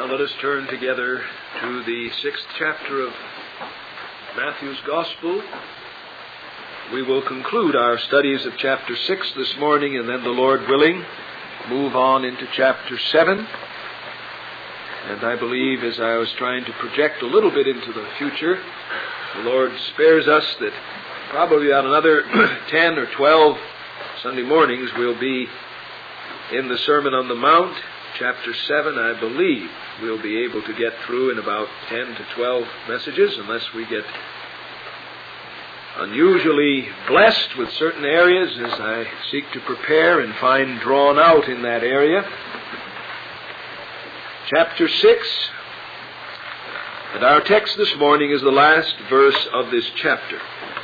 let us turn together to the 6th chapter of Matthew's Gospel. We will conclude our studies of chapter 6 this morning, and then, the Lord willing, move on into chapter 7. And I believe, as I was trying to project a little bit into the future, the Lord spares us that probably on another 10 or 12 Sunday mornings we'll be in the Sermon on the Mount. Chapter 7, I believe, we'll be able to get through in about 10 to 12 messages, unless we get unusually blessed with certain areas as I seek to prepare and find drawn out in that area. Chapter 6, and our text this morning is the last verse of this chapter.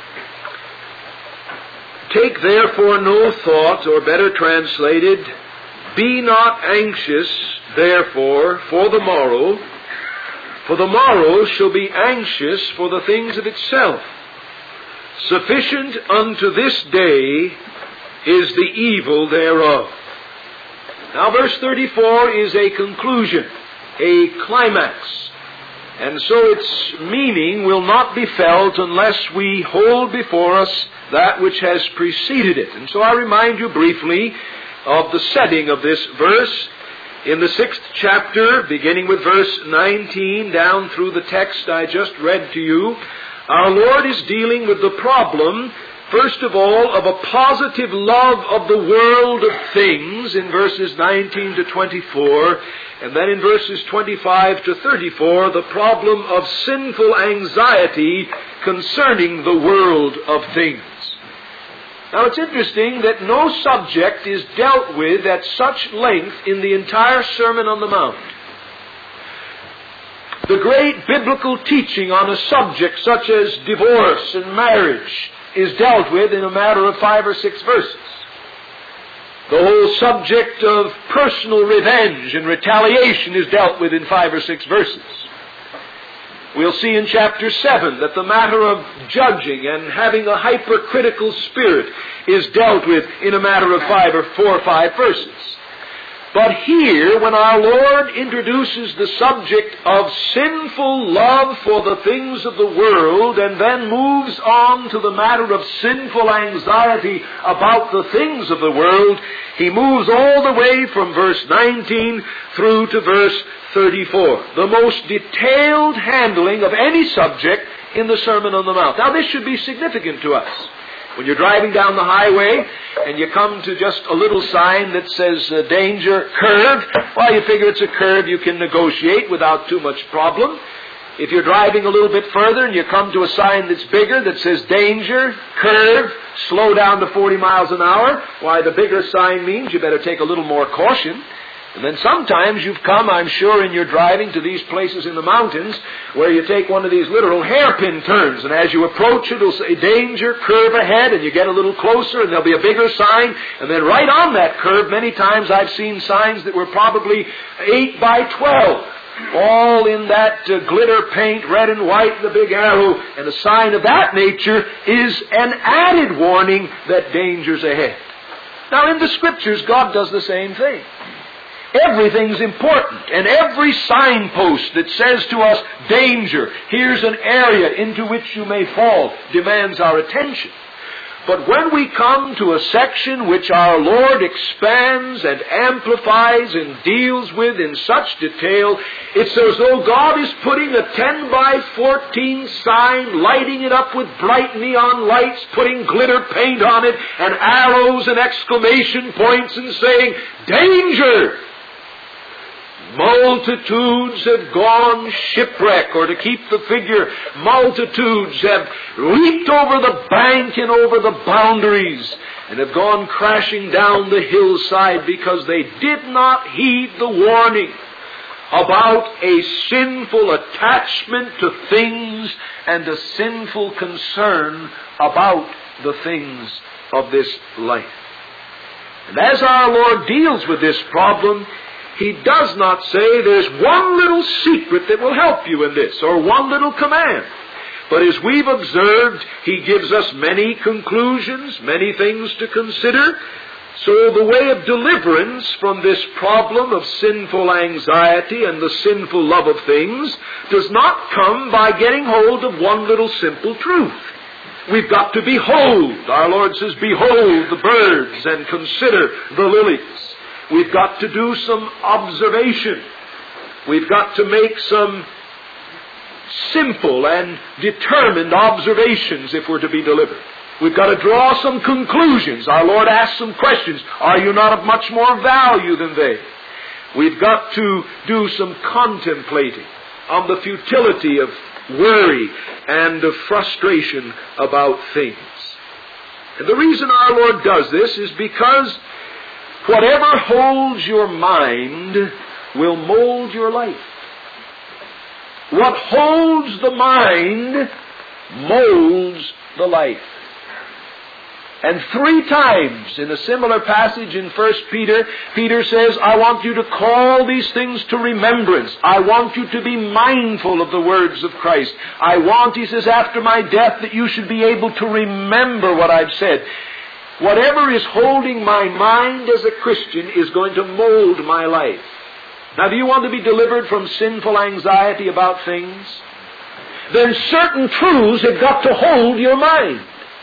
Take therefore no thought, or better translated, be not anxious, therefore, for the morrow shall be anxious for the things of itself. Sufficient unto this day is the evil thereof. Now, verse 34 is a conclusion, a climax, and so its meaning will not be felt unless we hold before us that which has preceded it. And so I remind you briefly of the setting of this verse. In the 6th chapter, beginning with verse 19 down through the text I just read to you, our Lord is dealing with the problem, first of all, of a positive love of the world of things in verses 19 to 24, and then in verses 25 to 34, the problem of sinful anxiety concerning the world of things. Now, it's interesting that no subject is dealt with at such length in the entire Sermon on the Mount. The great biblical teaching on a subject such as divorce and marriage is dealt with in a matter of 5 or 6 verses. The whole subject of personal revenge and retaliation is dealt with in 5 or 6 verses. We'll see in chapter 7 that the matter of judging and having a hypercritical spirit is dealt with in a matter of 4 or 5 verses. But here, when our Lord introduces the subject of sinful love for the things of the world, and then moves on to the matter of sinful anxiety about the things of the world, he moves all the way from verse 19 through to verse 34. The most detailed handling of any subject in the Sermon on the Mount. Now, this should be significant to us. When you're driving down the highway and you come to just a little sign that says danger, curve, well, you figure it's a curve you can negotiate without too much problem. If you're driving a little bit further and you come to a sign that's bigger that says danger, curve, slow down to 40 miles an hour, why, the bigger sign means you better take a little more caution. And then sometimes you've come, I'm sure, in your driving to these places in the mountains where you take one of these literal hairpin turns, and as you approach it, it'll say danger, curve ahead, and you get a little closer and there'll be a bigger sign, and then right on that curve, many times I've seen signs that were probably 8 by 12, all in that glitter paint, red and white, the big arrow, and a sign of that nature is an added warning that danger's ahead. Now, in the Scriptures, God does the same thing. Everything's important, and every signpost that says to us, danger, here's an area into which you may fall, demands our attention. But when we come to a section which our Lord expands and amplifies and deals with in such detail, it's as though God is putting a 10 by 14 sign, lighting it up with bright neon lights, putting glitter paint on it, and arrows and exclamation points, and saying, danger! Multitudes have gone shipwreck, or to keep the figure, multitudes have leaped over the bank and over the boundaries and have gone crashing down the hillside because they did not heed the warning about a sinful attachment to things and a sinful concern about the things of this life. And as our Lord deals with this problem, He does not say there's one little secret that will help you in this, or one little command. But as we've observed, He gives us many conclusions, many things to consider, So the way of deliverance from this problem of sinful anxiety and the sinful love of things does not come by getting hold of one little simple truth. We've got to behold. Our Lord says, behold the birds and consider the lilies. We've got to do some observation. We've got to make some simple and determined observations if we're to be delivered. We've got to draw some conclusions. Our Lord asked some questions. Are you not of much more value than they? We've got to do some contemplating on the futility of worry and of frustration about things. And the reason our Lord does this is because whatever holds your mind will mold your life. What holds the mind molds the life. And 3 times in a similar passage in 1 Peter, Peter says, I want you to call these things to remembrance. I want you to be mindful of the words of Christ. I want, he says, after my death that you should be able to remember what I've said. Whatever is holding my mind as a Christian is going to mold my life. Now, do you want to be delivered from sinful anxiety about things? Then certain truths have got to hold your mind.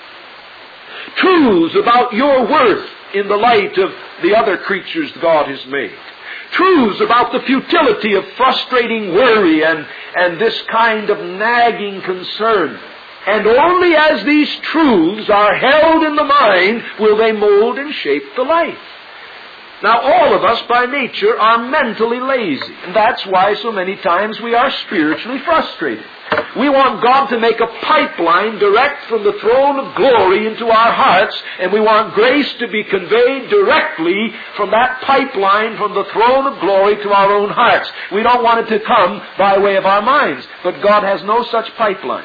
Truths about your worth in the light of the other creatures God has made. Truths about the futility of frustrating worry and this kind of nagging concern. And only as these truths are held in the mind will they mold and shape the life. Now, all of us by nature are mentally lazy. And that's why so many times we are spiritually frustrated. We want God to make a pipeline direct from the throne of glory into our hearts, and we want grace to be conveyed directly from that pipeline from the throne of glory to our own hearts. We don't want it to come by way of our minds, but God has no such pipeline.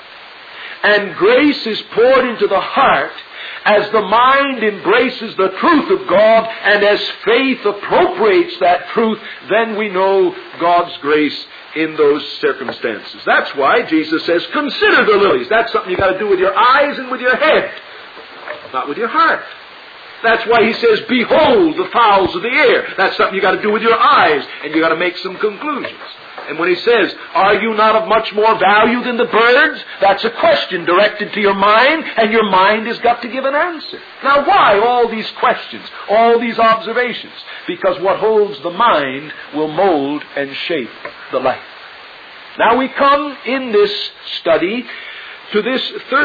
And grace is poured into the heart as the mind embraces the truth of God, and as faith appropriates that truth, then we know God's grace in those circumstances. That's why Jesus says, consider the lilies. That's something you've got to do with your eyes and with your head, not with your heart. That's why he says, behold the fowls of the air. That's something you've got to do with your eyes, and you've got to make some conclusions. And when he says, are you not of much more value than the birds? That's a question directed to your mind, and your mind has got to give an answer. Now, why all these questions, all these observations? Because what holds the mind will mold and shape the life. Now we come in this study to this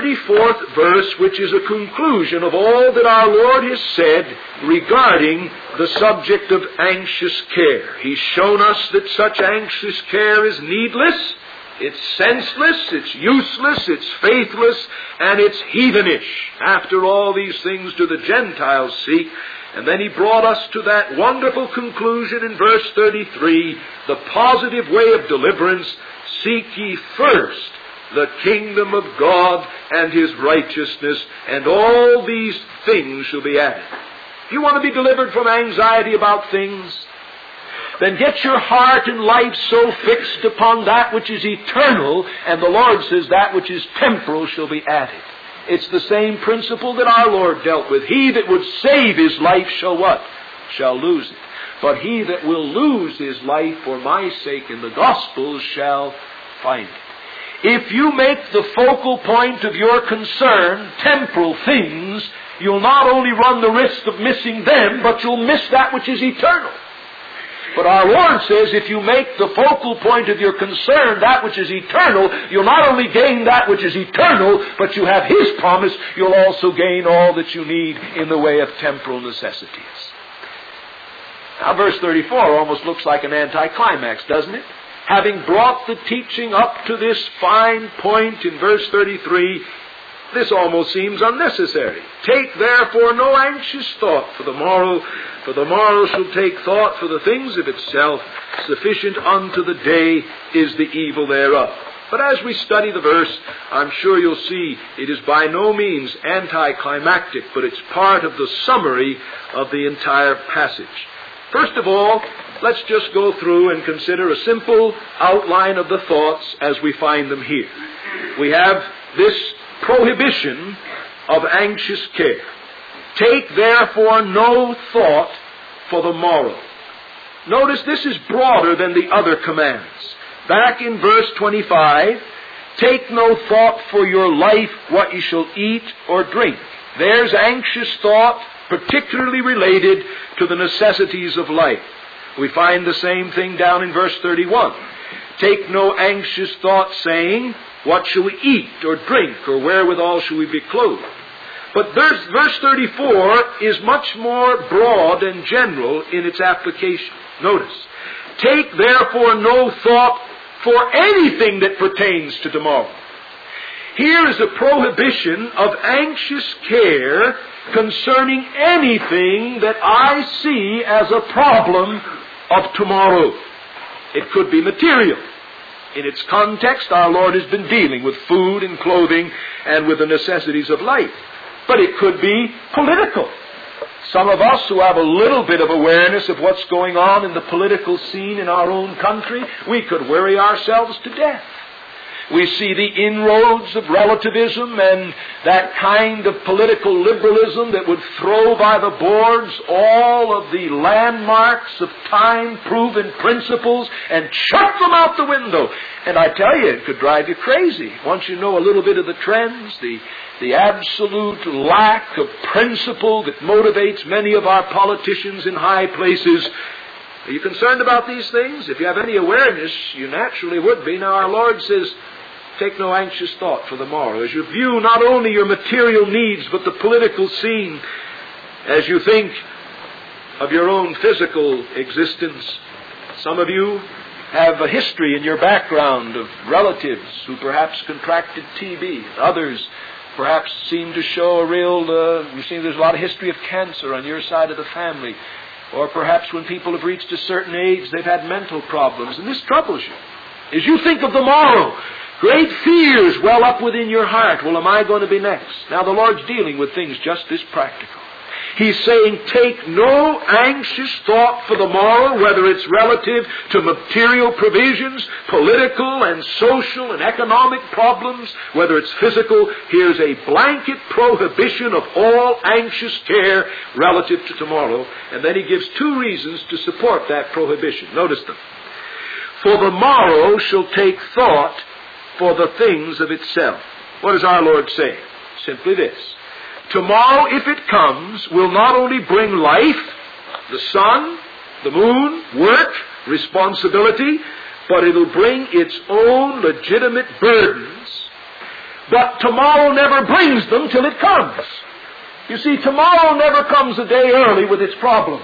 34th verse, which is a conclusion of all that our Lord has said regarding the subject of anxious care. He's shown us that such anxious care is needless, it's senseless, it's useless, it's faithless, and it's heathenish. After all these things do the Gentiles seek. And then he brought us to that wonderful conclusion in verse 33, the positive way of deliverance, seek ye first the kingdom of God and his righteousness, and all these things shall be added. If you want to be delivered from anxiety about things, then get your heart and life so fixed upon that which is eternal, and the Lord says that which is temporal shall be added. It's the same principle that our Lord dealt with. He that would save his life shall what? Shall lose it. But he that will lose his life for my sake in the gospel shall find it. If you make the focal point of your concern temporal things, you'll not only run the risk of missing them, but you'll miss that which is eternal. But our Lord says if you make the focal point of your concern that which is eternal, you'll not only gain that which is eternal, but you have his promise, you'll also gain all that you need in the way of temporal necessities. Now verse 34 almost looks like an anticlimax, doesn't it? Having brought the teaching up to this fine point in verse 33, this almost seems unnecessary. Take therefore no anxious thought for the morrow shall take thought for the things of itself. Sufficient unto the day is the evil thereof. But as we study the verse, I'm sure you'll see it is by no means anticlimactic, but it's part of the summary of the entire passage. First of all, let's just go through and consider a simple outline of the thoughts as we find them here. We have this prohibition of anxious care. Take therefore no thought for the morrow. Notice this is broader than the other commands. Back in verse 25, take no thought for your life, what you shall eat or drink. There's anxious thought, particularly related to the necessities of life. We find the same thing down in verse 31. Take no anxious thought, saying, what shall we eat or drink, or wherewithal shall we be clothed? But verse 34 is much more broad and general in its application. Notice, take therefore no thought for anything that pertains to tomorrow. Here is a prohibition of anxious care concerning anything that I see as a problem of tomorrow. It could be material. In its context, our Lord has been dealing with food and clothing and with the necessities of life. But it could be political. Some of us who have a little bit of awareness of what's going on in the political scene in our own country, we could worry ourselves to death. We see the inroads of relativism and that kind of political liberalism that would throw by the boards all of the landmarks of time-proven principles and chuck them out the window. And I tell you, it could drive you crazy. Once you know a little bit of the trends, the absolute lack of principle that motivates many of our politicians in high places. Are you concerned about these things? If you have any awareness, you naturally would be. Now, our Lord says, take no anxious thought for the morrow. As you view not only your material needs, but the political scene, as you think of your own physical existence. Some of you have a history in your background of relatives who perhaps contracted TB. Others perhaps seem to show you see there's a lot of history of cancer on your side of the family. Or perhaps when people have reached a certain age, they've had mental problems, and this troubles you. As you think of the morrow, great fears well up within your heart. Well, am I going to be next? Now, the Lord's dealing with things just this practical. He's saying, take no anxious thought for the morrow, whether it's relative to material provisions, political and social and economic problems, whether it's physical. Here's a blanket prohibition of all anxious care relative to tomorrow. And then he gives two reasons to support that prohibition. Notice them. For the morrow shall take thought for the things of itself. What does our Lord say? Simply this. Tomorrow, if it comes, will not only bring life, the sun, the moon, work, responsibility, but it'll bring its own legitimate burdens. But tomorrow never brings them till it comes. You see, tomorrow never comes a day early with its problems.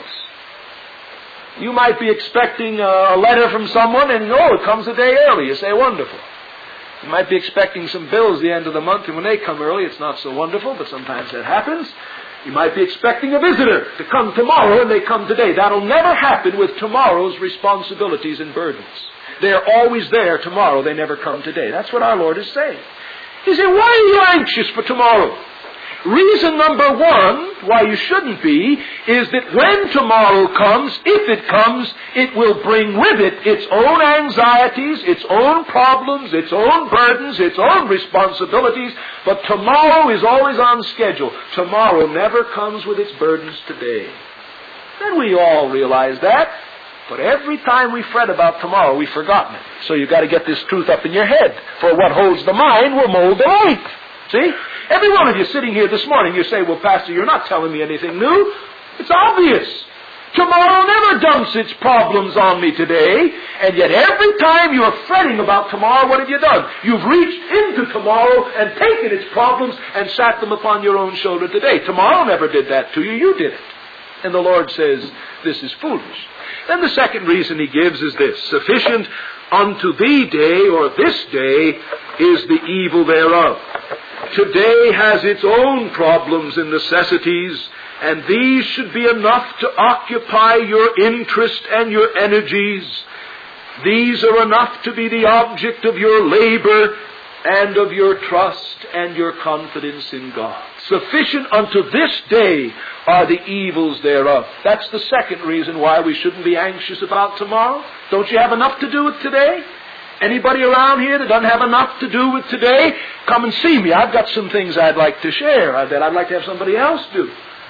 You might be expecting a letter from someone, and it comes a day early. You say, wonderful. You might be expecting some bills at the end of the month, and when they come early, it's not so wonderful, but sometimes that happens. You might be expecting a visitor to come tomorrow, and they come today. That'll never happen with tomorrow's responsibilities and burdens. They're always there tomorrow. They never come today. That's what our Lord is saying. He said, why are you anxious for tomorrow? Reason number one why you shouldn't be is that when tomorrow comes, if it comes, it will bring with it its own anxieties, its own problems, its own burdens, its own responsibilities. But tomorrow is always on schedule. Tomorrow never comes with its burdens today. And we all realize that. But every time we fret about tomorrow, we've forgotten it. So you've got to get this truth up in your head. For what holds the mind will mold the life. See? Every one of you sitting here this morning, you say, well, Pastor, you're not telling me anything new. It's obvious. Tomorrow never dumps its problems on me today. And yet every time you're fretting about tomorrow, what have you done? You've reached into tomorrow and taken its problems and sat them upon your own shoulder today. Tomorrow never did that to you. You did it. And the Lord says, this is foolish. Then the second reason he gives is this. Sufficient unto thee day, or this day, is the evil thereof. Today has its own problems and necessities, and these should be enough to occupy your interest and your energies. These are enough to be the object of your labor and of your trust and your confidence in God. Sufficient unto this day are the evils thereof. That's the second reason why we shouldn't be anxious about tomorrow. Don't you have enough to do with today? Anybody around here that doesn't have enough to do with today, come and see me. I've got some things I'd like to share that I'd like to have somebody else do.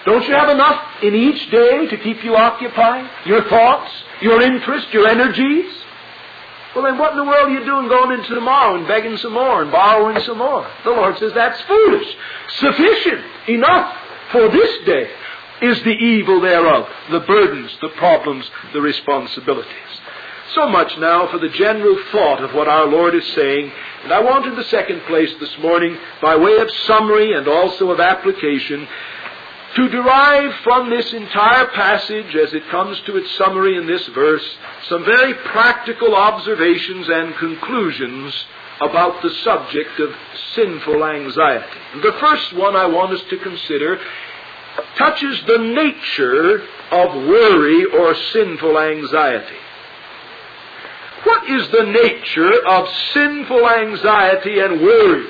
Don't you have enough in each day to keep you occupied? Your thoughts, your interest, your energies? Well, then what in the world are you doing going into tomorrow and begging some more and borrowing some more? The Lord says that's foolish. Sufficient, enough for this day is the evil thereof, the burdens, the problems, the responsibilities. So much now for the general thought of what our Lord is saying. And I want in the second place this morning, by way of summary and also of application, to derive from this entire passage, as it comes to its summary in this verse, some very practical observations and conclusions about the subject of sinful anxiety. The first one I want us to consider touches the nature of worry or sinful anxiety. What is the nature of sinful anxiety and worry?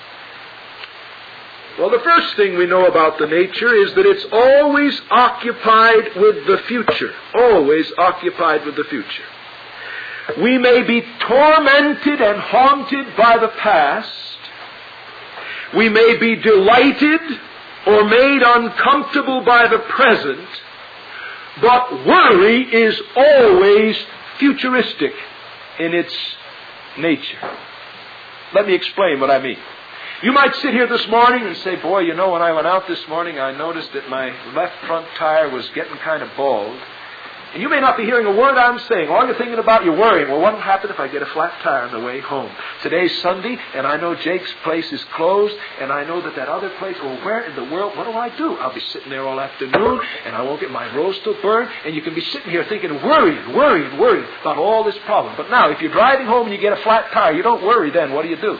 Well, the first thing we know about the nature is that it's always occupied with the future. Always occupied with the future. We may be tormented and haunted by the past. We may be delighted or made uncomfortable by the present. But worry is always futuristic in its nature. Let me explain what I mean. You might sit here this morning and say, boy, you know, when I went out this morning, I noticed that my left front tire was getting kind of bald. And you may not be hearing a word I'm saying. All you're thinking about, you're worrying, well, what will happen if I get a flat tire on the way home? Today's Sunday, and I know Jake's place is closed, and I know that other place, well, where in the world, what do? I'll be sitting there all afternoon, and I won't get my roast to burn, and you can be sitting here thinking, worrying about all this problem. But now, if you're driving home and you get a flat tire, you don't worry then. What do?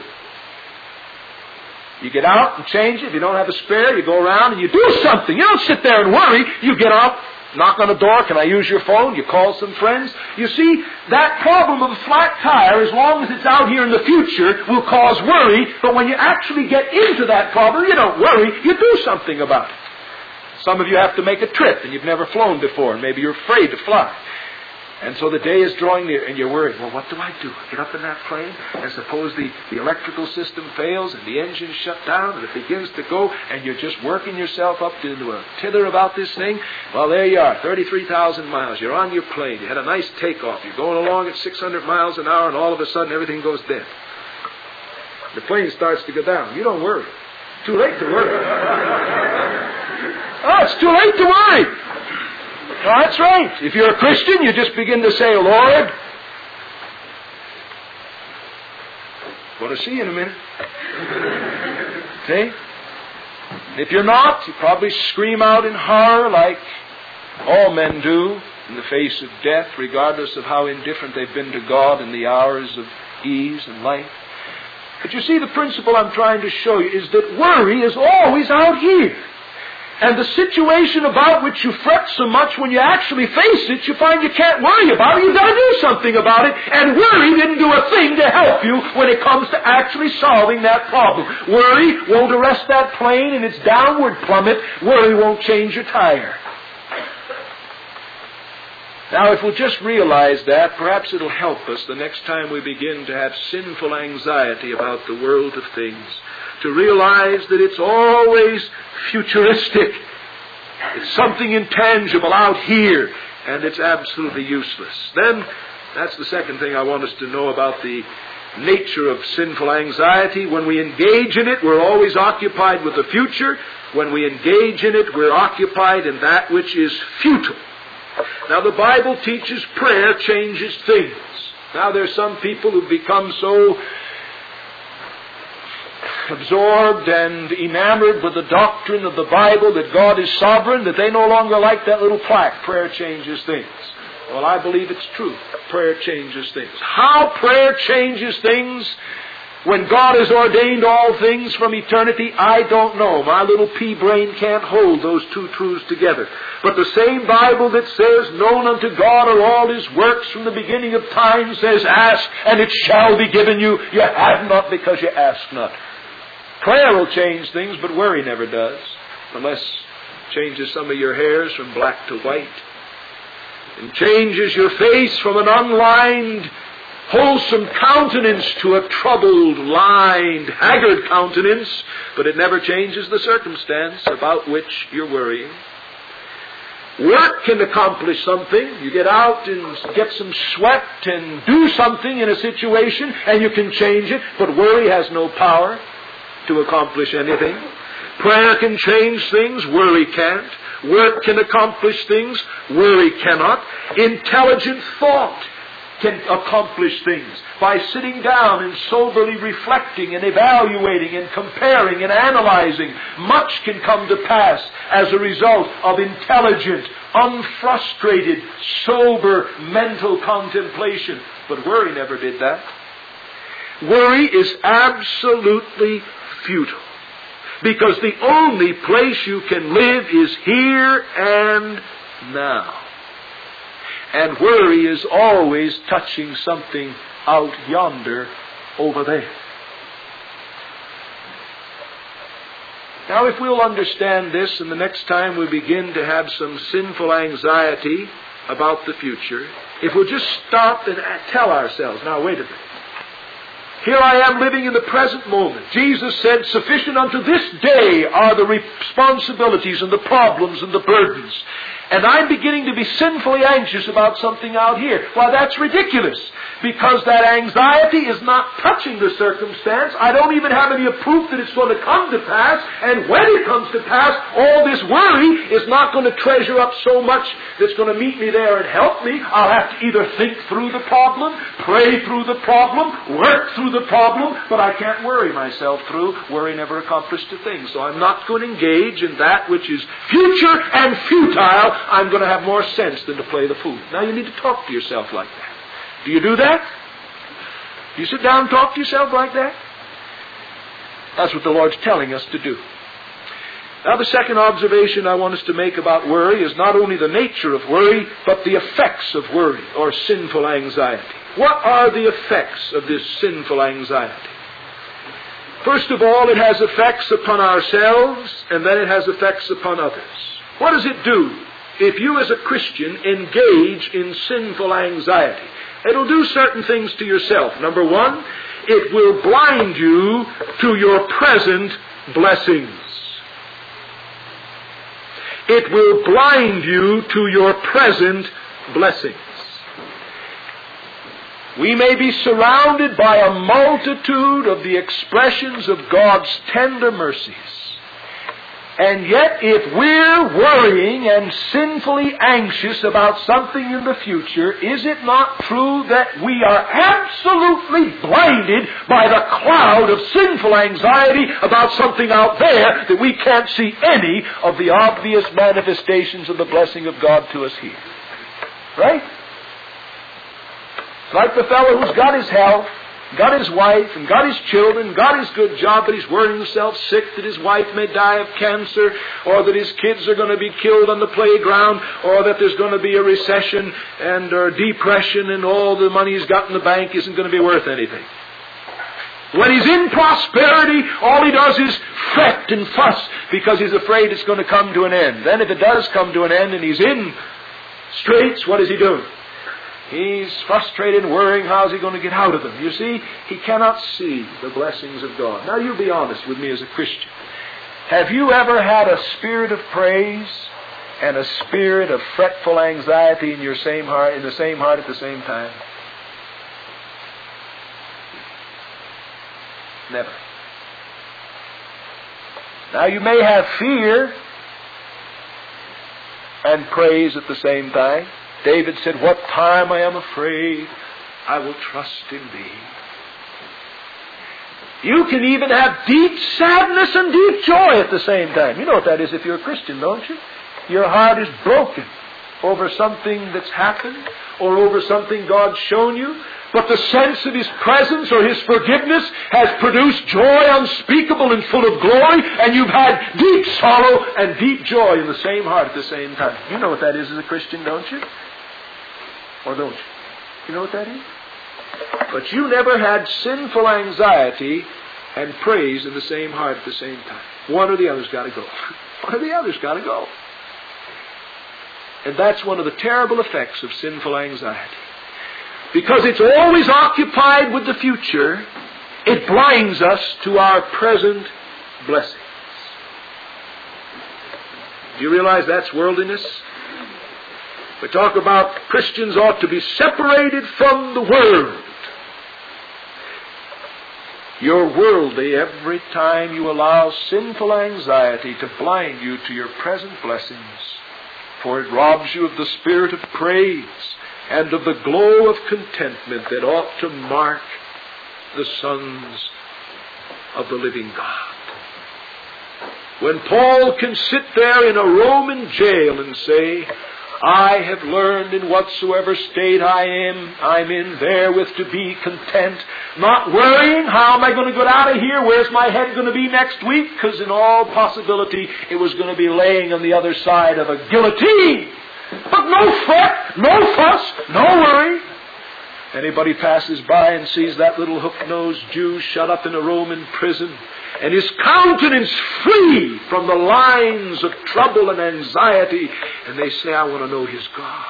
You get out and change it. If you don't have a spare, you go around and you do something. You don't sit there and worry. You get out, knock on the door, can I use your phone? You call some friends. You see, that problem of a flat tire, as long as it's out here in the future, will cause worry. But when you actually get into that problem, you don't worry. You do something about it. Some of you have to make a trip and you've never flown before, and maybe you're afraid to fly. And so the day is drawing near, and you're worried. Well, what do? I get up in that plane, and suppose the electrical system fails, and the engine's shut down, and it begins to go, and you're just working yourself up into a tither about this thing. Well, there you are, 33,000 miles. You're on your plane. You had a nice takeoff. You're going along at 600 miles an hour, and all of a sudden everything goes dead. The plane starts to go down. You don't worry. Too late to worry. Oh, it's too late to worry. No, that's right. If you're a Christian, you just begin to say, Lord, going to see you in a minute. See? If you're not, you probably scream out in horror like all men do in the face of death, regardless of how indifferent they've been to God in the hours of ease and life. But you see, the principle I'm trying to show you is that worry is always out here. And the situation about which you fret so much, when you actually face it, you find you can't worry about it. You've got to do something about it. And worry didn't do a thing to help you when it comes to actually solving that problem. Worry won't arrest that plane in its downward plummet. Worry won't change your tire. Now, if we'll just realize that, perhaps it'll help us the next time we begin to have sinful anxiety about the world of things. To realize that it's always futuristic. It's something intangible out here, and it's absolutely useless. Then, that's the second thing I want us to know about the nature of sinful anxiety. When we engage in it, we're always occupied with the future. When we engage in it, we're occupied in that which is futile. Now, the Bible teaches prayer changes things. Now, there's some people who become so absorbed and enamored with the doctrine of the Bible that God is sovereign, that they no longer like that little plaque, prayer changes things. Well, I believe it's true. Prayer changes things. How prayer changes things when God has ordained all things from eternity, I don't know. My little pea brain can't hold those two truths together. But the same Bible that says, known unto God are all His works from the beginning of time, says, ask and it shall be given you. You have not because you ask not. Prayer will change things, but worry never does. Unless it changes some of your hairs from black to white. And changes your face from an unlined, wholesome countenance to a troubled, lined, haggard countenance, but it never changes the circumstance about which you're worrying. Work can accomplish something. You get out and get some sweat and do something in a situation and you can change it, but worry has no power to accomplish anything. Prayer can change things, worry can't. Work can accomplish things, worry cannot. Intelligent thought can accomplish things by sitting down and soberly reflecting and evaluating and comparing and analyzing. Much can come to pass as a result of intelligent, unfrustrated, sober mental contemplation. But worry never did that. Worry is absolutely futile, because the only place you can live is here and now. And worry is always touching something out yonder over there. Now, if we'll understand this, and the next time we begin to have some sinful anxiety about the future, if we'll just stop and tell ourselves, now wait a minute. Here I am living in the present moment. Jesus said, sufficient unto this day are the responsibilities and the problems and the burdens. And I'm beginning to be sinfully anxious about something out here. Why, that's ridiculous. Because that anxiety is not touching the circumstance. I don't even have any proof that it's going to come to pass. And when it comes to pass, all this worry is not going to treasure up so much that's going to meet me there and help me. I'll have to either think through the problem, pray through the problem, work through the problem, but I can't worry myself through. Worry never accomplished a thing. So I'm not going to engage in that which is future and futile. I'm going to have more sense than to play the fool. Now you need to talk to yourself like that. Do you do that? Do you sit down and talk to yourself like that? That's what the Lord's telling us to do. Now the second observation I want us to make about worry is not only the nature of worry, but the effects of worry or sinful anxiety. What are the effects of this sinful anxiety? First of all, it has effects upon ourselves, and then it has effects upon others. What does it do if you as a Christian engage in sinful anxiety? It'll do certain things to yourself. Number one, it will blind you to your present blessings. It will blind you to your present blessings. We may be surrounded by a multitude of the expressions of God's tender mercies. And yet, if we're worrying and sinfully anxious about something in the future, is it not true that we are absolutely blinded by the cloud of sinful anxiety about something out there that we can't see any of the obvious manifestations of the blessing of God to us here? Right? It's like the fellow who's got his health, got his wife, and got his children, got his good job, but he's worrying himself sick that his wife may die of cancer, or that his kids are going to be killed on the playground, or that there's going to be a recession or depression, and all the money he's got in the bank isn't going to be worth anything. When he's in prosperity, all he does is fret and fuss because he's afraid it's going to come to an end. Then if it does come to an end and he's in straits, what is he doing? He's frustrated and worrying, how's he going to get out of them? You see, he cannot see the blessings of God. Now, you be honest with me as a Christian. Have you ever had a spirit of praise and a spirit of fretful anxiety in the same heart at the same time? Never. Now, you may have fear and praise at the same time. David said, what time I am afraid, I will trust in Thee. You can even have deep sadness and deep joy at the same time. You know what that is if you're a Christian, don't you? Your heart is broken over something that's happened or over something God's shown you. But the sense of His presence or His forgiveness has produced joy unspeakable and full of glory, and you've had deep sorrow and deep joy in the same heart at the same time. You know what that is as a Christian, don't you? Or don't you? You know what that is? But you never had sinful anxiety and praise in the same heart at the same time. One or the other's got to go. One or the other's got to go. And that's one of the terrible effects of sinful anxiety. because it's always occupied with the future, it blinds us to our present blessings. Do you realize that's worldliness? We talk about Christians ought to be separated from the world. You're worldly every time you allow sinful anxiety to blind you to your present blessings, for it robs you of the spirit of praise and of the glow of contentment that ought to mark the sons of the living God. When Paul can sit there in a Roman jail and say, I have learned in whatsoever state I'm in therewith to be content, not worrying, how am I going to get out of here? Where's my head going to be next week? Because in all possibility, it was going to be laying on the other side of a guillotine. But no fret, no fuss, no worry. Anybody passes by and sees that little hook-nosed Jew shut up in a Roman prison, and his countenance free from the lines of trouble and anxiety, and they say, I want to know his God.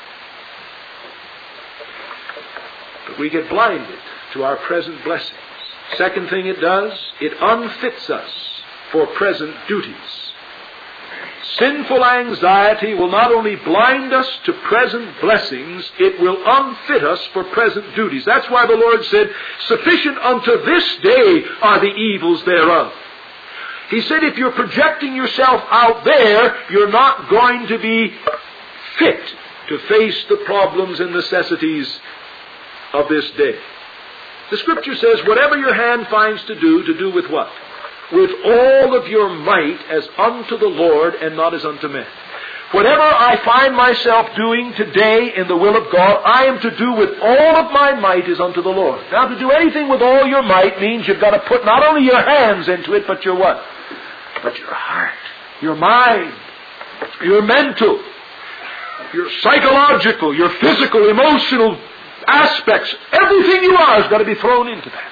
But we get blinded to our present blessings. Second thing it does, it unfits us for present duties. Sinful anxiety will not only blind us to present blessings, it will unfit us for present duties. That's why the Lord said, sufficient unto this day are the evils thereof. He said, if you're projecting yourself out there, you're not going to be fit to face the problems and necessities of this day. The Scripture says, whatever your hand finds to do with what? With all of your might as unto the Lord and not as unto men. Whatever I find myself doing today in the will of God, I am to do with all of my might as unto the Lord. Now, to do anything with all your might means you've got to put not only your hands into it, but your what? But your heart, your mind, your mental, your psychological, your physical, emotional aspects. Everything you are has got to be thrown into that.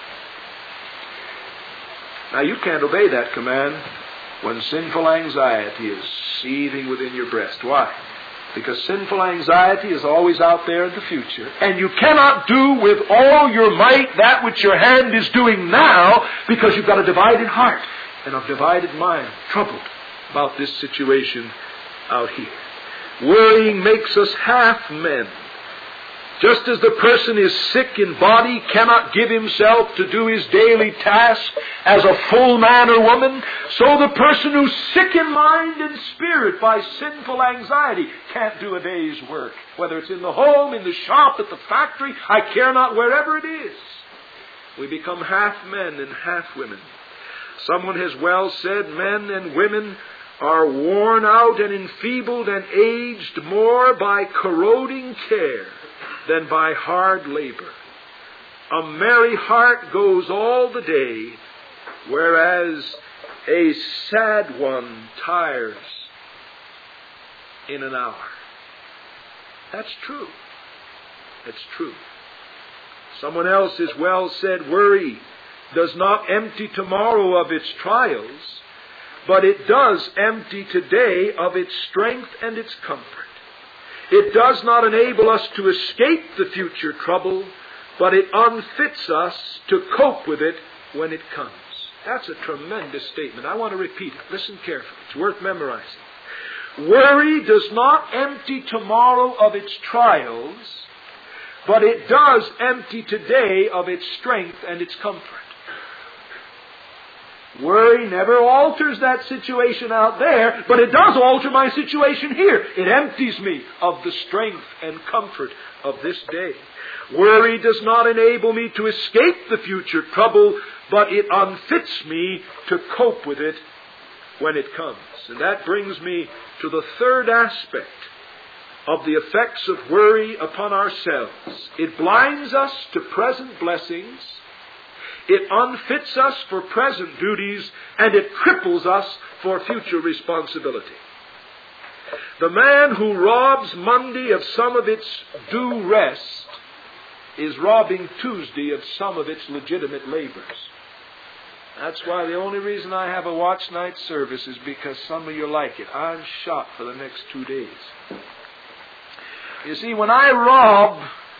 Now, you can't obey that command when sinful anxiety is seething within your breast. Why? Because sinful anxiety is always out there in the future. And you cannot do with all your might that which your hand is doing now, because you've got a divided heart and a divided mind, troubled about this situation out here. Worrying makes us half men. Just as the person is sick in body, cannot give himself to do his daily task as a full man or woman, so the person who's sick in mind and spirit by sinful anxiety can't do a day's work. Whether it's in the home, in the shop, at the factory, I care not, wherever it is. We become half men and half women. Someone has well said, men and women are worn out and enfeebled and aged more by corroding care than by hard labor. A merry heart goes all the day, whereas a sad one tires in an hour. That's true. It's true. Someone else has well said, worry does not empty tomorrow of its trials, but it does empty today of its strength and its comfort. It does not enable us to escape the future trouble, but it unfits us to cope with it when it comes. That's a tremendous statement. I want to repeat it. Listen carefully. It's worth memorizing. Worry does not empty tomorrow of its trials, but it does empty today of its strength and its comfort. Worry never alters that situation out there, but it does alter my situation here. It empties me of the strength and comfort of this day. Worry does not enable me to escape the future trouble, but it unfits me to cope with it when it comes. And that brings me to the third aspect of the effects of worry upon ourselves. It blinds us to present blessings. It unfits us for present duties, and it cripples us for future responsibility. The man who robs Monday of some of its due rest is robbing Tuesday of some of its legitimate labors. That's why the only reason I have a watch night service is because some of you like it. I'm shot for the next 2 days. You see, when I rob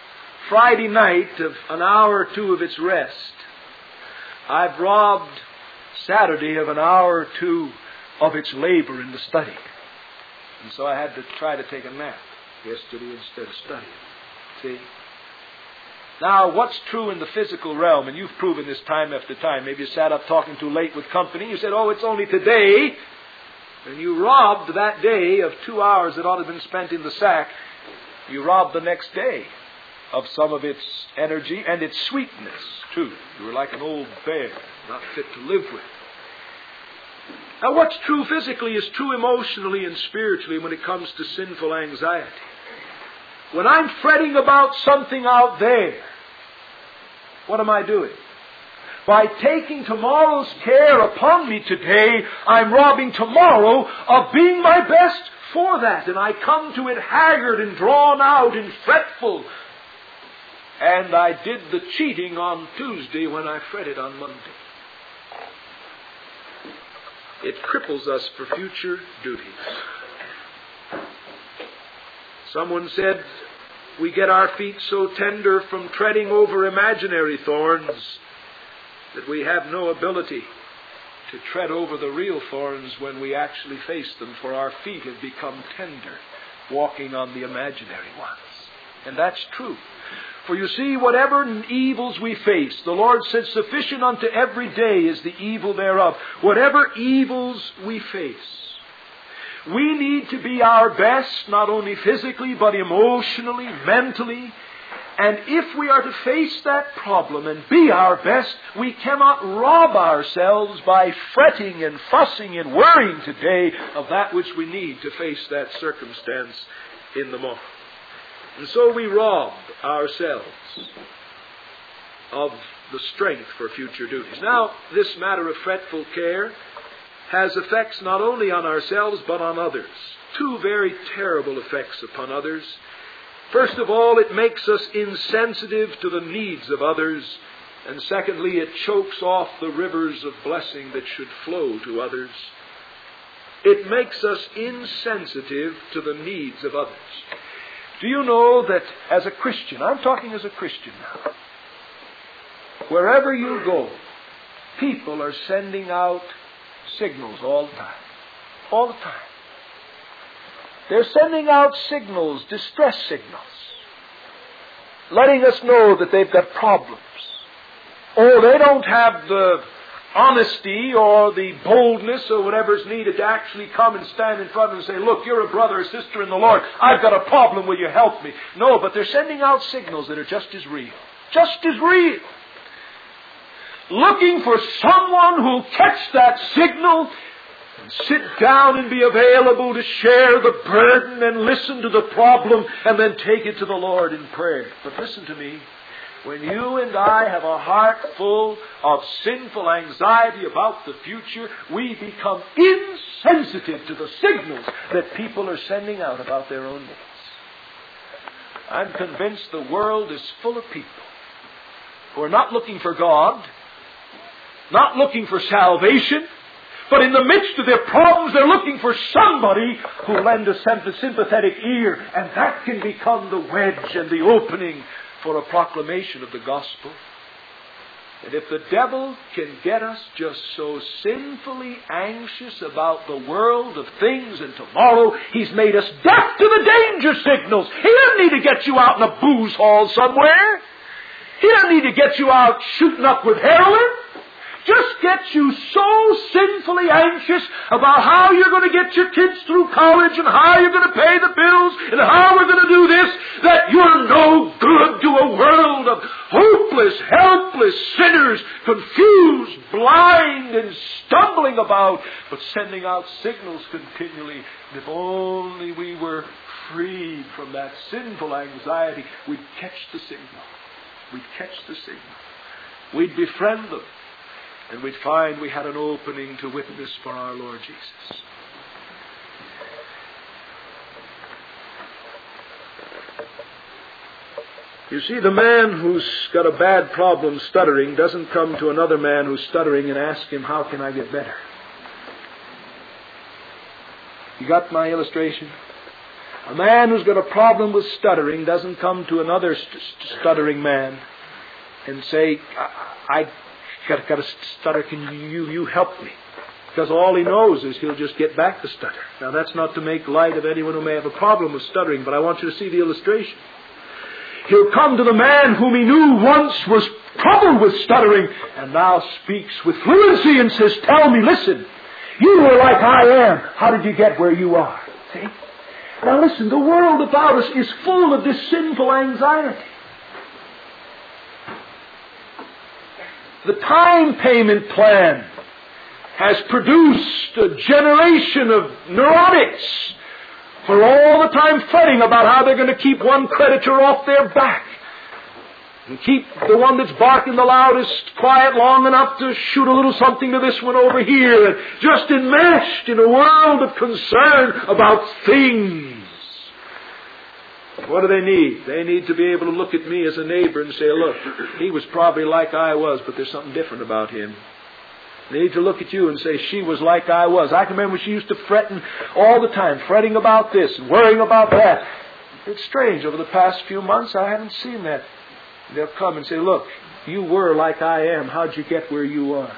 Friday night of an hour or two of its rest. I've robbed Saturday of an hour or two of its labor in the study. And so I had to try to take a nap yesterday instead of studying. See? Now, what's true in the physical realm, and you've proven this time after time. Maybe you sat up talking too late with company. You said, oh, it's only today. And you robbed that day of 2 hours that ought to have been spent in the sack. You robbed the next day of some of its energy and its sweetness, too. You were like an old bear, not fit to live with. Now, what's true physically is true emotionally and spiritually when it comes to sinful anxiety. When I'm fretting about something out there, what am I doing? By taking tomorrow's care upon me today, I'm robbing tomorrow of being my best for that. And I come to it haggard and drawn out and fretful. And I did the cheating on Tuesday when I fretted on Monday. It cripples us for future duties. Someone said, we get our feet so tender from treading over imaginary thorns that we have no ability to tread over the real thorns when we actually face them, for our feet have become tender walking on the imaginary ones. And that's true. For you see, whatever evils we face, the Lord said, sufficient unto every day is the evil thereof. Whatever evils we face, we need to be our best, not only physically, but emotionally, mentally. And if we are to face that problem and be our best, we cannot rob ourselves by fretting and fussing and worrying today of that which we need to face that circumstance in the morning. And so we rob ourselves of the strength for future duties. Now, this matter of fretful care has effects not only on ourselves but on others. Two very terrible effects upon others. First of all, it makes us insensitive to the needs of others. And secondly, it chokes off the rivers of blessing that should flow to others. It makes us insensitive to the needs of others. Do you know that as a Christian, I'm talking as a Christian now, wherever you go, people are sending out signals all the time. All the time. They're sending out signals, distress signals, letting us know that they've got problems. Oh, they don't have the honesty or the boldness or whatever's needed to actually come and stand in front and say, look, you're a brother or sister in the Lord. I've got a problem. Will you help me? No, but they're sending out signals that are just as real. Just as real. Looking for someone who'll catch that signal and sit down and be available to share the burden and listen to the problem and then take it to the Lord in prayer. But listen to me. When you and I have a heart full of sinful anxiety about the future, we become insensitive to the signals that people are sending out about their own needs. I'm convinced the world is full of people who are not looking for God, not looking for salvation, but in the midst of their problems, they're looking for somebody who will lend a sympathetic ear, and that can become the wedge and the opening for a proclamation of the gospel. And if the devil can get us just so sinfully anxious about the world of things and tomorrow, he's made us deaf to the danger signals. He doesn't need to get you out in a booze hall somewhere. He doesn't need to get you out shooting up with heroin. Just gets you so sinfully anxious about how you're going to get your kids through college and how you're going to pay the bills and how we're going to do this, that you're no good to a world of hopeless, helpless sinners, confused, blind, and stumbling about, but sending out signals continually. And if only we were freed from that sinful anxiety, we'd catch the signal. We'd catch the signal. We'd befriend them. And we'd find we had an opening to witness for our Lord Jesus. You see, the man who's got a bad problem stuttering doesn't come to another man who's stuttering and ask him, how can I get better? You got my illustration? A man who's got a problem with stuttering doesn't come to another stuttering man and say, I got a stutter, can you help me? Because all he knows is he'll just get back to stutter. Now that's not to make light of anyone who may have a problem with stuttering, but I want you to see the illustration. He'll come to the man whom he knew once was troubled with stuttering and now speaks with fluency and says, tell me, listen, you were like I am. How did you get where you are? See? Now listen, the world about us is full of this sinful anxiety. The time payment plan has produced a generation of neurotics who are all the time fretting about how they're going to keep one creditor off their back and keep the one that's barking the loudest quiet long enough to shoot a little something to this one over here, and just enmeshed in a world of concern about things. What do they need? They need to be able to look at me as a neighbor and say, look, he was probably like I was, but there's something different about him. They need to look at you and say, she was like I was. I can remember when she used to fret all the time, fretting about this and worrying about that. It's strange. Over the past few months, I haven't seen that. They'll come and say, look, you were like I am. How'd you get where you are?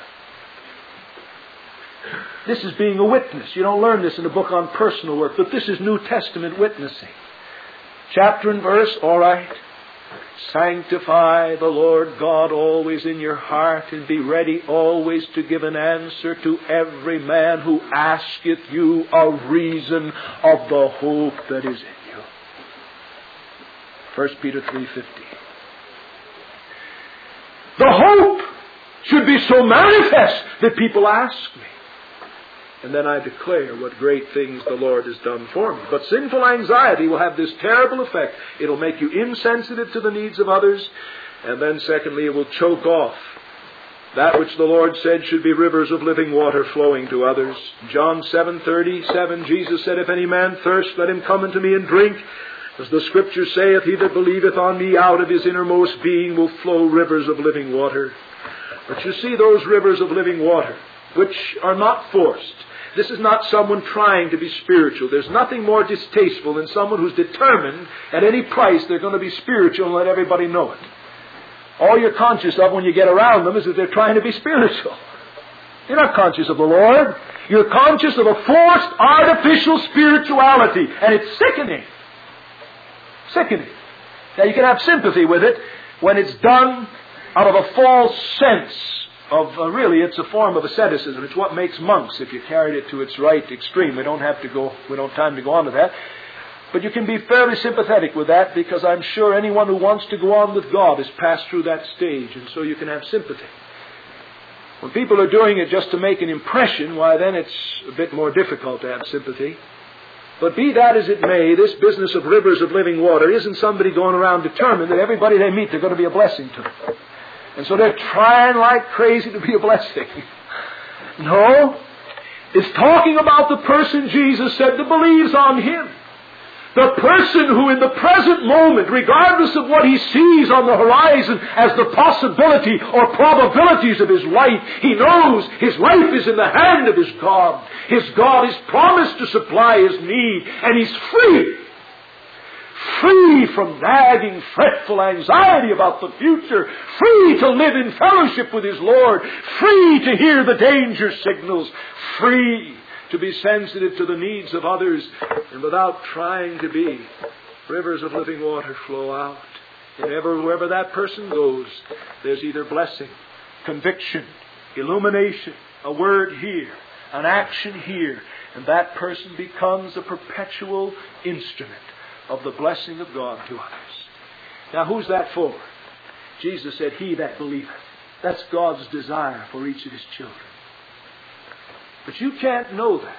This is being a witness. You don't learn this in a book on personal work, but this is New Testament witnessing. Chapter and verse, all right. Sanctify the Lord God always in your heart, and be ready always to give an answer to every man who asketh you a reason of the hope that is in you. 1 Peter 3:15. The hope should be so manifest that people ask me. And then I declare what great things the Lord has done for me. But sinful anxiety will have this terrible effect. It'll make you insensitive to the needs of others. And then secondly, it will choke off that which the Lord said should be rivers of living water flowing to others. John 7:37, Jesus said, if any man thirst, let him come unto me and drink. As the Scripture saith, he that believeth on me, out of his innermost being will flow rivers of living water. But you see those rivers of living water, which are not forced. This is not someone trying to be spiritual. There's nothing more distasteful than someone who's determined at any price they're going to be spiritual and let everybody know it. All you're conscious of when you get around them is that they're trying to be spiritual. You're not conscious of the Lord. You're conscious of a forced, artificial spirituality, and it's sickening. Sickening. Now you can have sympathy with it when it's done out of a false sense of, really it's a form of asceticism. It's what makes monks if you carried it to its right extreme. We don't have time to go on to that. But you can be fairly sympathetic with that, because I'm sure anyone who wants to go on with God has passed through that stage, and so you can have sympathy. When people are doing it just to make an impression, why then it's a bit more difficult to have sympathy. But be that as it may, this business of rivers of living water isn't somebody going around determined that everybody they meet they're going to be a blessing to them. And so they're trying like crazy to be a blessing. No. It's talking about the person Jesus said that believes on Him. The person who in the present moment, regardless of what he sees on the horizon as the possibility or probabilities of his life, he knows his life is in the hand of his God. His God has promised to supply his need, and he's free. Free from nagging, fretful anxiety about the future. Free to live in fellowship with his Lord. Free to hear the danger signals. Free to be sensitive to the needs of others, and without trying to be, rivers of living water flow out. And wherever that person goes, there's either blessing, conviction, illumination, a word here, an action here, and that person becomes a perpetual instrument of the blessing of God to others. Now, who's that for? Jesus said, he that believeth. That's God's desire for each of his children. But you can't know that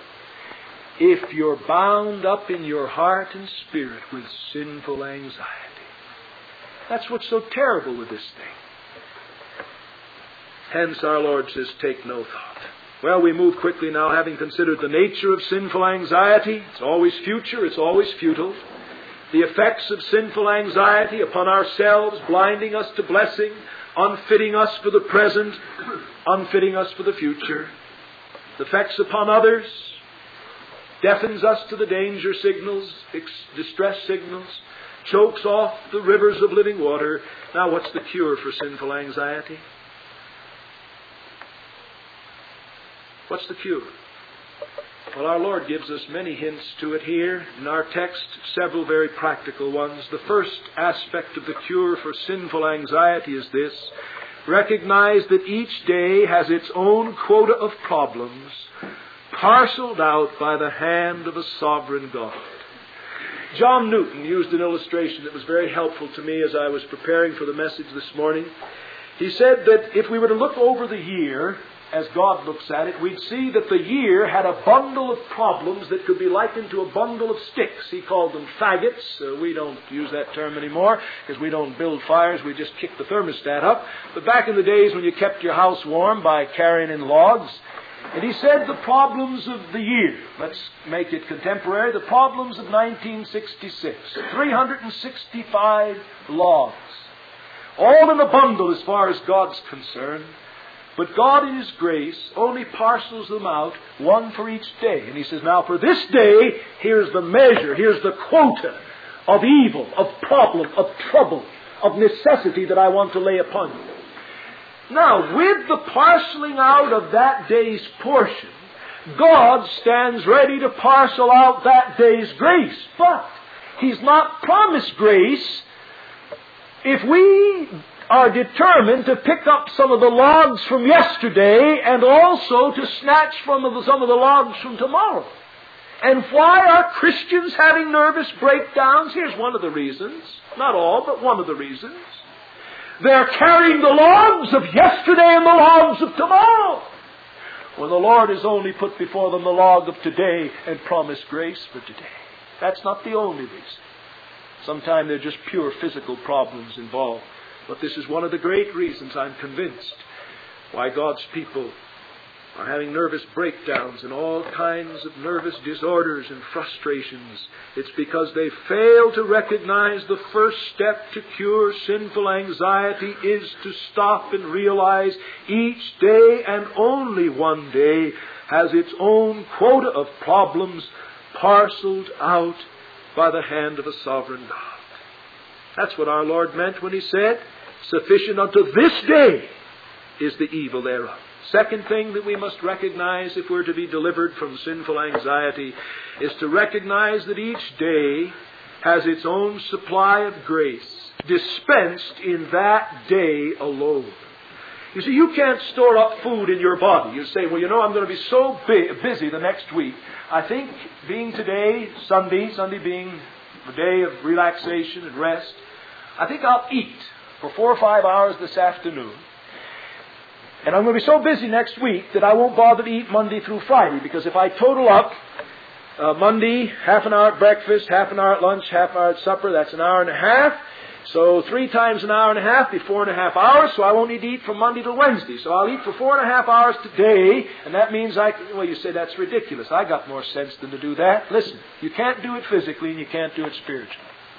if you're bound up in your heart and spirit with sinful anxiety. That's what's so terrible with this thing. Hence our Lord says, take no thought. Well, we move quickly now, having considered the nature of sinful anxiety. It's always future, it's always futile. The effects of sinful anxiety upon ourselves, blinding us to blessing, unfitting us for the present, unfitting us for the future. The effects upon others, deafens us to the danger signals, distress signals, chokes off the rivers of living water. Now, what's the cure for sinful anxiety? What's the cure? Well, our Lord gives us many hints to it here. In our text, several very practical ones. The first aspect of the cure for sinful anxiety is this: recognize that each day has its own quota of problems, parceled out by the hand of a sovereign God. John Newton used an illustration that was very helpful to me as I was preparing for the message this morning. He said that if we were to look over the year as God looks at it, we'd see that the year had a bundle of problems that could be likened to a bundle of sticks. He called them faggots. We don't use that term anymore because we don't build fires. We just kick the thermostat up. But back in the days when you kept your house warm by carrying in logs, and he said the problems of the year, let's make it contemporary, the problems of 1966, 365 logs, all in a bundle as far as God's concerned. But God in His grace only parcels them out, one for each day. And He says, now for this day, here's the measure, here's the quota of evil, of problem, of trouble, of necessity that I want to lay upon you. Now, with the parceling out of that day's portion, God stands ready to parcel out that day's grace. But He's not promised grace if we are determined to pick up some of the logs from yesterday and also to snatch some of the logs from tomorrow. And why are Christians having nervous breakdowns? Here's one of the reasons. Not all, but one of the reasons. They're carrying the logs of yesterday and the logs of tomorrow, when the Lord has only put before them the log of today and promised grace for today. That's not the only reason. Sometimes they're just pure physical problems involved. But this is one of the great reasons, I'm convinced, why God's people are having nervous breakdowns and all kinds of nervous disorders and frustrations. It's because they fail to recognize the first step to cure sinful anxiety is to stop and realize each day and only one day has its own quota of problems parceled out by the hand of a sovereign God. That's what our Lord meant when He said, sufficient unto this day is the evil thereof. Second thing that we must recognize if we're to be delivered from sinful anxiety is to recognize that each day has its own supply of grace dispensed in that day alone. You see, you can't store up food in your body. You say, well, I'm going to be so busy the next week. I think being today, Sunday being a day of relaxation and rest, I think I'll eat for 4 or 5 hours this afternoon. And I'm going to be so busy next week that I won't bother to eat Monday through Friday, because if I total up Monday, half an hour at breakfast, half an hour at lunch, half an hour at supper, that's an hour and a half. So 3 times an hour and a half, be 4.5 hours, so I won't need to eat from Monday till Wednesday. So I'll eat for 4.5 hours today, and that means you say that's ridiculous. I got more sense than to do that. Listen, you can't do it physically and you can't do it spiritually.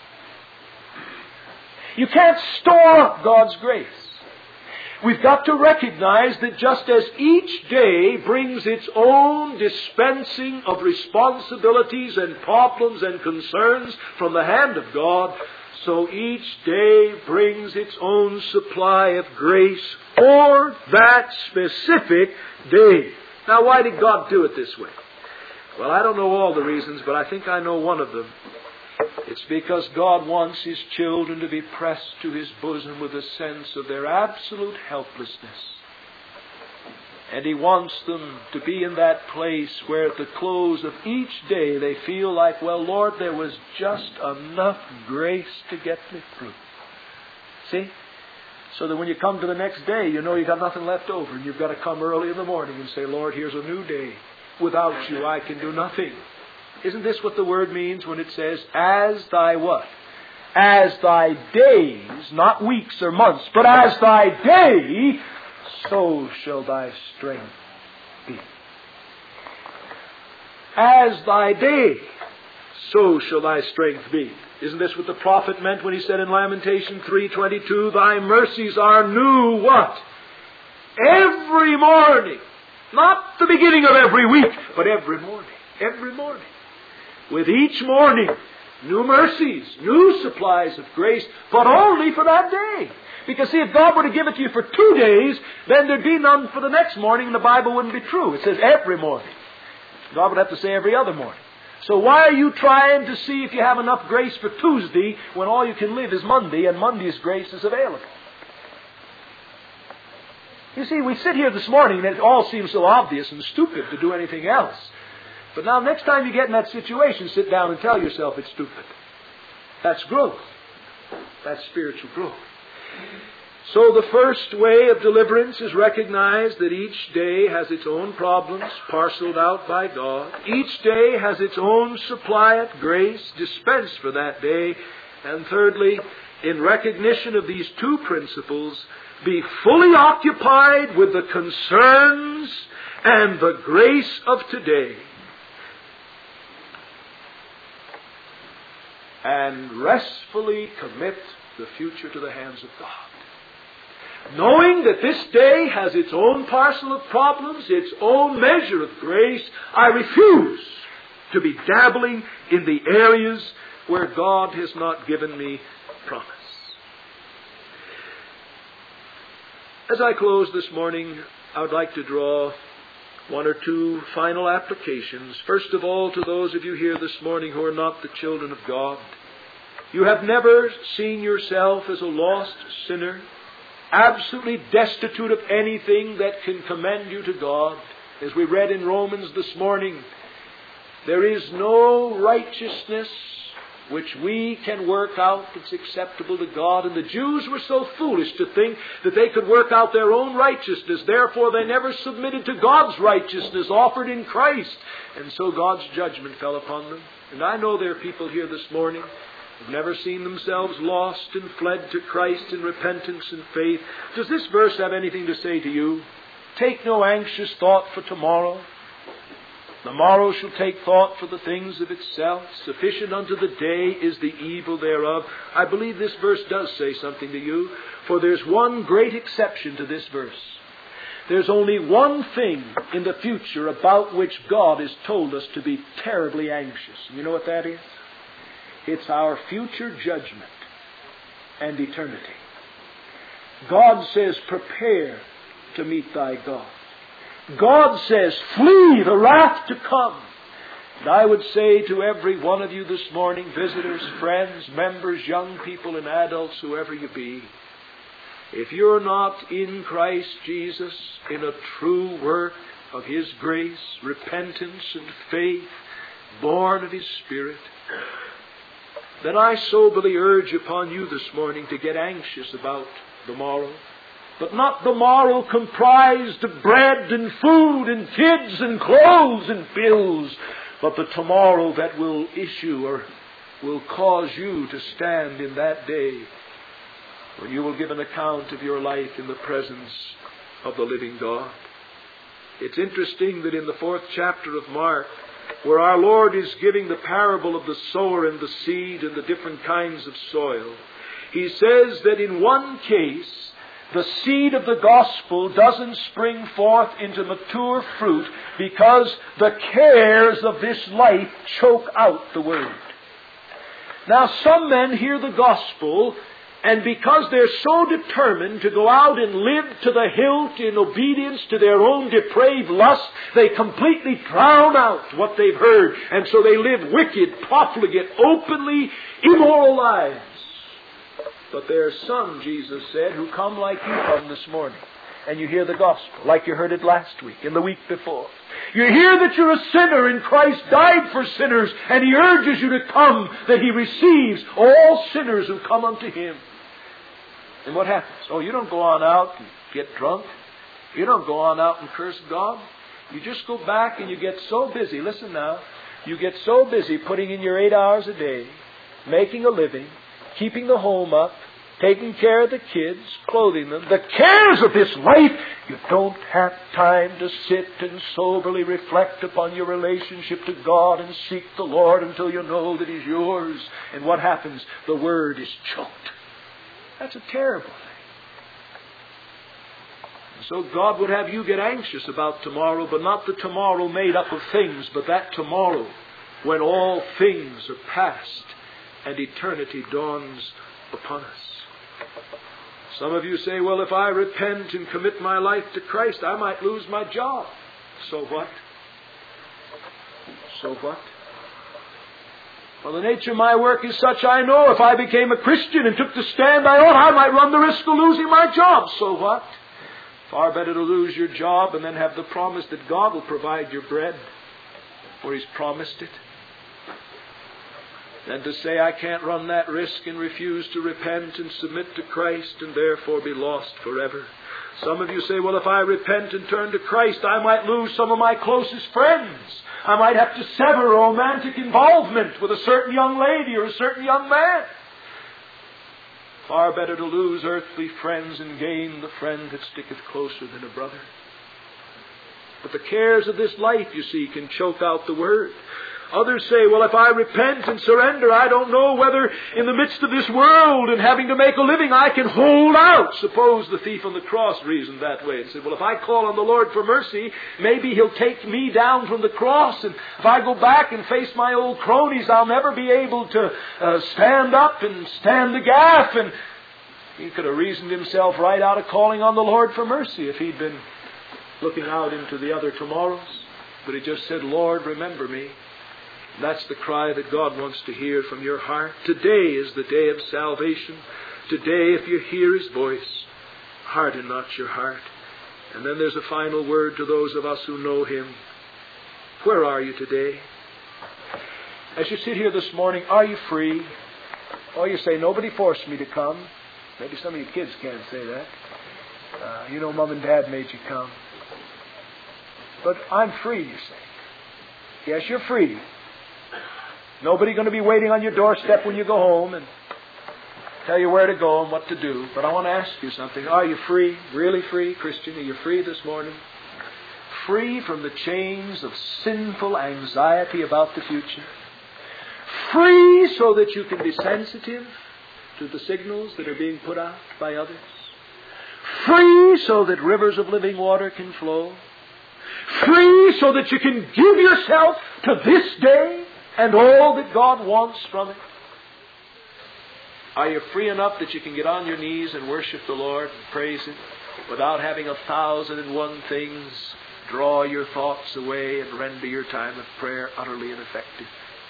You can't store up God's grace. We've got to recognize that just as each day brings its own dispensing of responsibilities and problems and concerns from the hand of God, so each day brings its own supply of grace for that specific day. Now, why did God do it this way? Well, I don't know all the reasons, but I think I know one of them. It's because God wants His children to be pressed to His bosom with a sense of their absolute helplessness. And He wants them to be in that place where at the close of each day they feel like, well, Lord, there was just enough grace to get me through. See? So that when you come to the next day, you've got nothing left over, and you've got to come early in the morning and say, Lord, here's a new day. Without you, I can do nothing. Isn't this what the word means when it says, as thy what? As thy days, not weeks or months, but as thy day, so shall thy strength be. As thy day, so shall thy strength be. Isn't this what the prophet meant when he said in Lamentation 3:22, thy mercies are new what? Every morning. Not the beginning of every week, but every morning. every morning. With each morning, new mercies, new supplies of grace, but only for that day. Because see, if God were to give it to you for 2 days, then there'd be none for the next morning, and the Bible wouldn't be true. It says every morning. God would have to say every other morning. So why are you trying to see if you have enough grace for Tuesday when all you can live is Monday, and Monday's grace is available? You see, we sit here this morning and it all seems so obvious and stupid to do anything else. But now next time you get in that situation, sit down and tell yourself it's stupid. That's growth. That's spiritual growth. So the first way of deliverance is recognize that each day has its own problems parceled out by God. Each day has its own supply of grace dispensed for that day. And thirdly, in recognition of these two principles, be fully occupied with the concerns and the grace of today, and restfully commit the future to the hands of God. Knowing that this day has its own parcel of problems, its own measure of grace, I refuse to be dabbling in the areas where God has not given me promise. As I close this morning, I would like to draw one or two final applications. First of all, to those of you here this morning who are not the children of God. You have never seen yourself as a lost sinner, absolutely destitute of anything that can commend you to God. As we read in Romans this morning, there is no righteousness which we can work out that's acceptable to God. And the Jews were so foolish to think that they could work out their own righteousness. Therefore, they never submitted to God's righteousness offered in Christ. And so God's judgment fell upon them. And I know there are people here this morning who've never seen themselves lost and fled to Christ in repentance and faith. Does this verse have anything to say to you? Take no anxious thought for tomorrow. The morrow shall take thought for the things of itself. Sufficient unto the day is the evil thereof. I believe this verse does say something to you, for there's one great exception to this verse. There's only one thing in the future about which God has told us to be terribly anxious. And you know what that is? It's our future judgment and eternity. God says, prepare to meet thy God. God says, flee the wrath to come. And I would say to every one of you this morning, visitors, friends, members, young people and adults, whoever you be, if you're not in Christ Jesus in a true work of His grace, repentance and faith, born of His Spirit, then I soberly urge upon you this morning to get anxious about the morrow. But not the morrow comprised of bread and food and kids and clothes and bills, but the tomorrow that will issue or will cause you to stand in that day when you will give an account of your life in the presence of the living God. It's interesting that in the 4th chapter of Mark, where our Lord is giving the parable of the sower and the seed and the different kinds of soil, He says that in one case, the seed of the gospel doesn't spring forth into mature fruit because the cares of this life choke out the word. Now, some men hear the gospel, and because they're so determined to go out and live to the hilt in obedience to their own depraved lust, they completely drown out what they've heard. And so they live wicked, profligate, openly immoral lives. But there are some, Jesus said, who come like you come this morning. And you hear the gospel, like you heard it last week and the week before. You hear that you're a sinner and Christ died for sinners, and He urges you to come, that He receives all sinners who come unto Him. And what happens? Oh, you don't go on out and get drunk. You don't go on out and curse God. You just go back and you get so busy. Listen now. You get so busy putting in your 8 hours a day, making a living, keeping the home up, taking care of the kids, clothing them, the cares of this life. You don't have time to sit and soberly reflect upon your relationship to God and seek the Lord until you know that He's yours. And what happens? The Word is choked. That's a terrible thing. So God would have you get anxious about tomorrow, but not the tomorrow made up of things, but that tomorrow when all things are past and eternity dawns upon us. Some of you say, well, if I repent and commit my life to Christ, I might lose my job. So what? So what? Well, the nature of my work is such, I know if I became a Christian and took the stand I ought, I might run the risk of losing my job. So what? Far better to lose your job and then have the promise that God will provide your bread, for He's promised it, than to say, I can't run that risk and refuse to repent and submit to Christ and therefore be lost forever. Some of you say, well, if I repent and turn to Christ, I might lose some of my closest friends. I might have to sever romantic involvement with a certain young lady or a certain young man. Far better to lose earthly friends and gain the friend that sticketh closer than a brother. But the cares of this life, you see, can choke out the word. Others say, well, if I repent and surrender, I don't know whether in the midst of this world and having to make a living, I can hold out. Suppose the thief on the cross reasoned that way and said, well, if I call on the Lord for mercy, maybe He'll take me down from the cross. And if I go back and face my old cronies, I'll never be able to stand up and stand the gaff. And he could have reasoned himself right out of calling on the Lord for mercy if he'd been looking out into the other tomorrows. But he just said, Lord, remember me. That's the cry that God wants to hear from your heart. Today is the day of salvation. Today, if you hear His voice, harden not your heart. And then there's a final word to those of us who know Him. Where are you today? As you sit here this morning, are you free? Oh, you say, nobody forced me to come. Maybe some of you kids can't say that. You know, Mom and Dad made you come. But I'm free, you say. Yes, you're free. Nobody going to be waiting on your doorstep when you go home and tell you where to go and what to do. But I want to ask you something. Are you free? Really free, Christian? Are you free this morning? Free from the chains of sinful anxiety about the future? Free so that you can be sensitive to the signals that are being put out by others? Free so that rivers of living water can flow? Free so that you can give yourself to this day and all that God wants from it? Are you free enough that you can get on your knees and worship the Lord and praise Him without having 1,001 things draw your thoughts away and render your time of prayer utterly ineffective?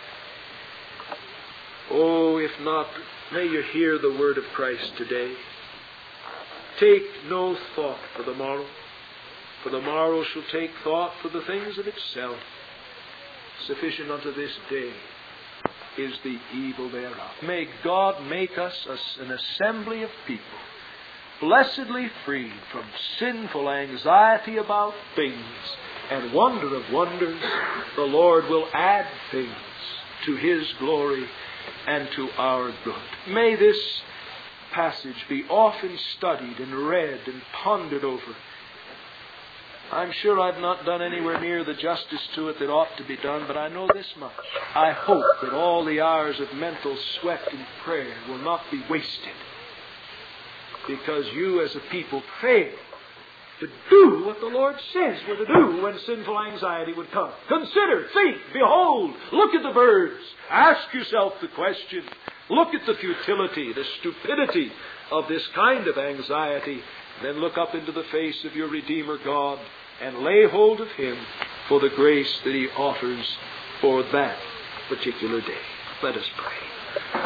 Oh, if not, may you hear the word of Christ today. Take no thought for the morrow, for the morrow shall take thought for the things of itself. Sufficient unto this day is the evil thereof. May God make us an assembly of people, blessedly freed from sinful anxiety about things, and wonder of wonders, the Lord will add things to His glory and to our good. May this passage be often studied and read and pondered over. I'm sure I've not done anywhere near the justice to it that ought to be done, but I know this much. I hope that all the hours of mental sweat and prayer will not be wasted because you as a people fail to do what the Lord says we're to do when sinful anxiety would come. Consider, think, behold, look at the birds. Ask yourself the question. Look at the futility, the stupidity of this kind of anxiety. Then look up into the face of your Redeemer God and lay hold of Him for the grace that He offers for that particular day. Let us pray.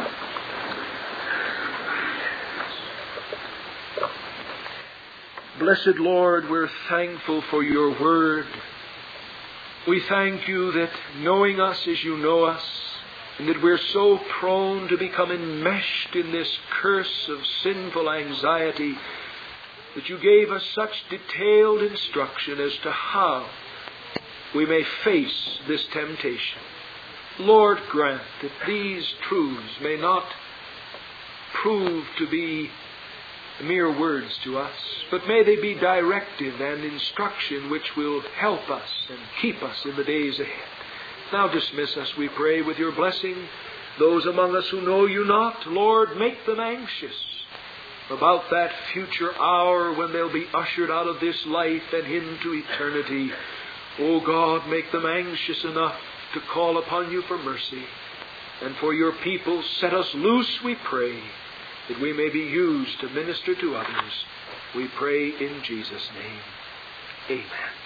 Blessed Lord, we're thankful for your word. We thank you that knowing us as you know us, and that we're so prone to become enmeshed in this curse of sinful anxiety, that you gave us such detailed instruction as to how we may face this temptation. Lord, grant that these truths may not prove to be mere words to us, but may they be directive and instruction which will help us and keep us in the days ahead. Now dismiss us, we pray, with your blessing. Those among us who know you not, Lord, make them anxious. about that future hour when they'll be ushered out of this life and into eternity. O God, make them anxious enough to call upon You for mercy. And for Your people, set us loose, we pray, that we may be used to minister to others. We pray in Jesus' name. Amen.